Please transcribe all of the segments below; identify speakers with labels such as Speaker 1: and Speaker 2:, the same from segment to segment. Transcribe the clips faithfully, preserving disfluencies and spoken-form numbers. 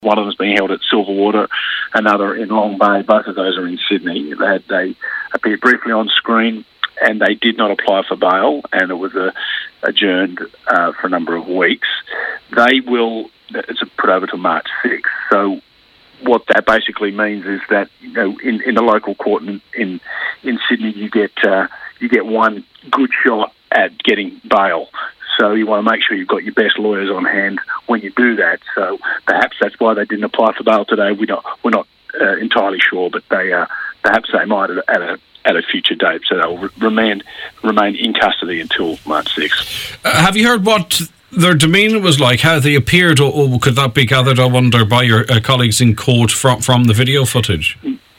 Speaker 1: One of them's being held at Silverwater, another in Long Bay. Both of those are in Sydney. They, had, they appeared briefly on screen, and they did not apply for bail, and it was uh, adjourned uh, for a number of weeks. They will, it's put over to March sixth. So what that basically means is that, you know, in, in the local court in in, in Sydney, you get uh, you get one good shot at getting bail. So you want to make sure you've got your best lawyers on hand when you do that. So perhaps that's why they didn't apply for bail today. We're not, we're not uh, entirely sure, but they uh, perhaps they might at a, at a future date. So they'll re- remain remain in custody until March sixth.
Speaker 2: Uh, have you heard what their demeanour was like, how they appeared, or, or could that be gathered, I wonder, by your uh, colleagues in court from, from the video footage?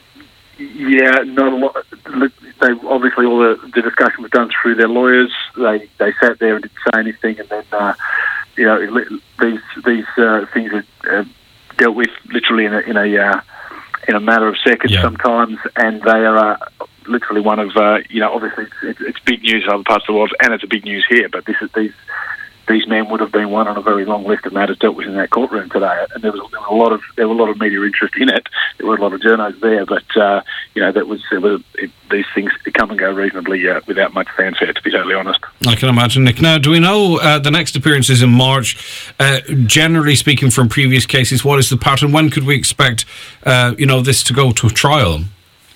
Speaker 1: Yeah, not a lot. They obviously all the, the discussion was done through their lawyers. They they sat there and didn't say anything, and then uh, you know it, these these uh, things are uh, dealt with literally in a in a uh, in a matter of seconds yeah. sometimes, and they are uh, literally one of uh, you know obviously it's, it's big news in other parts of the world, and it's a big news here. But this is these. These men would have been one on a very long list of matters dealt with in that courtroom today, and there was, there was a lot of there were a lot of media interest in it. There were a lot of journos there, but uh, you know that was, it was it, these things come and go reasonably uh, without much fanfare, to be totally honest.
Speaker 2: I can imagine, Nick. Now, do we know uh, the next appearance is in March? Uh, generally speaking, from previous cases, what is the pattern? When could we expect uh, you know this to go to trial?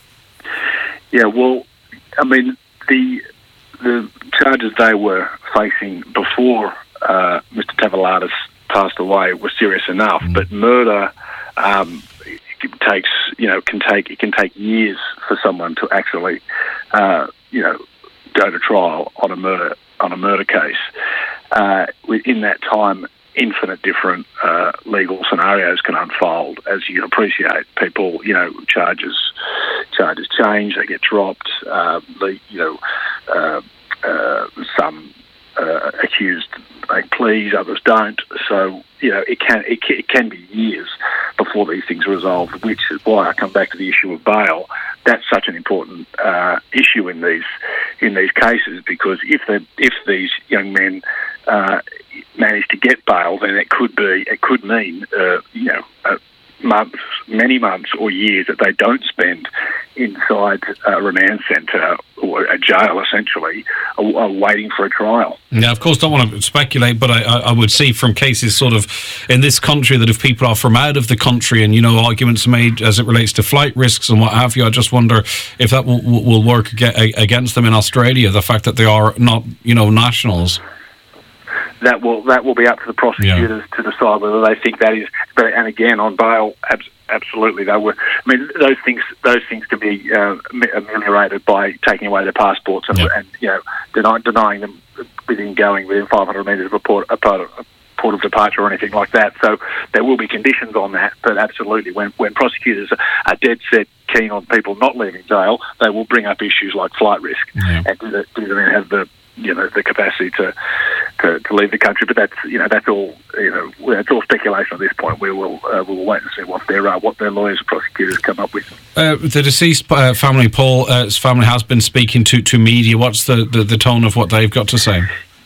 Speaker 1: Yeah, well, I mean the. The charges they were facing before uh, Mister Tavalaris passed away were serious enough, mm. but murder um, takes, you know, can take it can take years for someone to actually, uh, you know, go to trial on a murder on a murder case. Uh, within that time, infinite different uh, legal scenarios can unfold. As you can appreciate, people, you know, charges charges change, they get dropped. Uh, the, you know, uh, uh, some uh, accused make pleas, others don't. So you know, it can it can, it can be years before these things are resolved. Which is why I come back to the issue of bail. That's such an important uh, issue in these in these cases, because if they, if these young men uh, manage to get bail, then it could be it could mean uh, you know uh, months, many months or years that they don't spend inside a remand centre or a jail, essentially, uh, uh, waiting for a trial.
Speaker 2: Yeah, of course, don't want to speculate, but I, I would see from cases sort of in this country that if people are from out of the country and, you know, arguments made as it relates to flight risks and what have you, I just wonder if that will, will work against them in Australia, the fact that they are not, you know, nationals.
Speaker 1: That will that will be up to the prosecutors yeah. to decide whether they think that is. But and again, on bail, ab- absolutely they were. I mean, those things those things can be uh, ameliorated by taking away their passports and, yeah. and you know deny, denying them within going within five hundred metres of a port, a port, a port of departure or anything like that. So there will be conditions on that. But absolutely, when when prosecutors are dead set keen on people not leaving jail, they will bring up issues like flight risk yeah. and do, the, do they have the you know the capacity to, to to leave the country. But that's you know that's all you know it's all speculation at this point. We will uh, we will wait and see what their uh, what their lawyers and prosecutors come up with.
Speaker 2: Uh, the deceased uh, family, Paul's uh, family has been speaking to, to media. What's the, the, the tone of what they've got to say?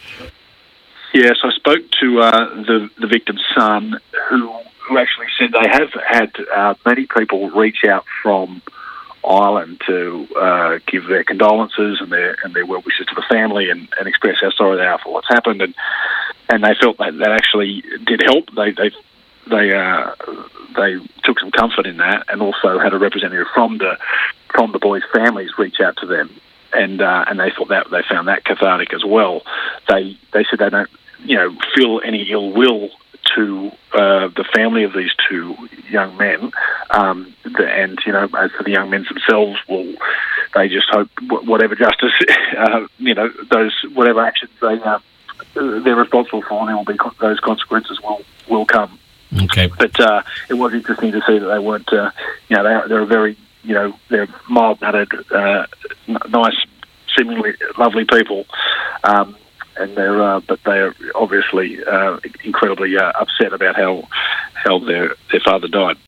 Speaker 1: Yes, I spoke to uh, the the victim's son, who who actually said they have had uh, many people reach out from Ireland to uh, give their condolences and their and their well wishes to the family and, and express how sorry they are for what's happened, and and they felt that that actually did help. They they they uh, they took some comfort in that, and also had a representative from the from the boys' families reach out to them, and uh, and they thought that they found that cathartic as well. They they said they don't you know feel any ill will to uh, the family of these two young men, um, the, and you know, as for the young men themselves, well, they just hope whatever justice, uh, you know, those whatever actions they uh, they're responsible for, there will be those consequences will will come.
Speaker 2: Okay,
Speaker 1: but uh, it was interesting to see that they weren't, uh, you know, they they're very, you know, they're mild-mannered, uh, n- nice, seemingly lovely people. Um, And they're, uh, but they're obviously uh, incredibly uh, upset about how how their their father died.